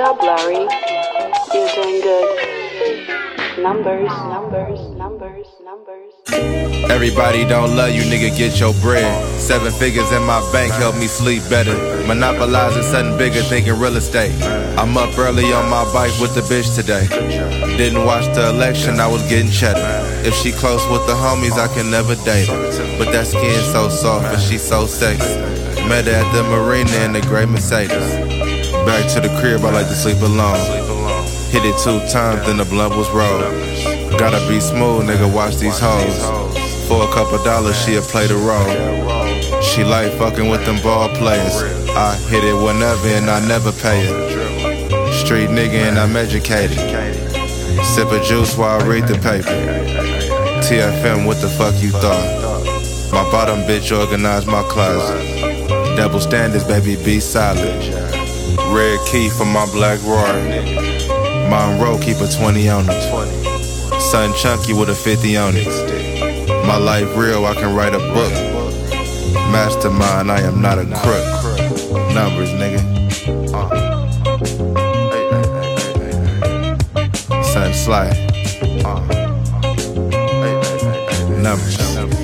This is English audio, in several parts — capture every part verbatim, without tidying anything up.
job, Larry. You're doing good. Numbers, numbers, numbers, numbers. Everybody don't love you, nigga, get your bread. Seven figures in my bank help me sleep better. Monopolizing something bigger, thinking real estate. I'm up early on my bike with the bitch today. Didn't watch the election, I was getting cheddar. If she close with the homies, I can never date her. But that skin so soft and she so sexy. Met her at the marina in the gray Mercedes. Back to the crib, I like to sleep alone. Hit it two times, then the blunt was rolled. Gotta be smooth, nigga, watch these hoes. For a couple dollars, she'll play the role. She like fucking with them ball players. I hit it whenever and I never pay it. Street nigga and I'm educated. Sip a juice while I read the paper. T F M, what the fuck you thought? My bottom bitch organized my closet. Double standards, baby, be solid. Red key for my black Rory. Monroe, keep a twenty on it. Son chunky with a fifty on it. My life real, I can write a book. Mastermind, I am not a crook. Numbers, nigga. Uh. Hey, hey, hey, hey, hey. Son Sly. Uh. Hey, hey, hey, hey. Numbers.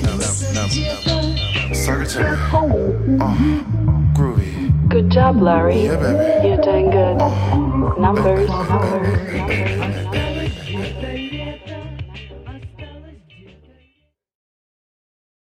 Secretary. Uh. Groovy. Good job, Larry. Yeah, baby. You're doing good. Uh. Numbers, numbers, numbers, numbers.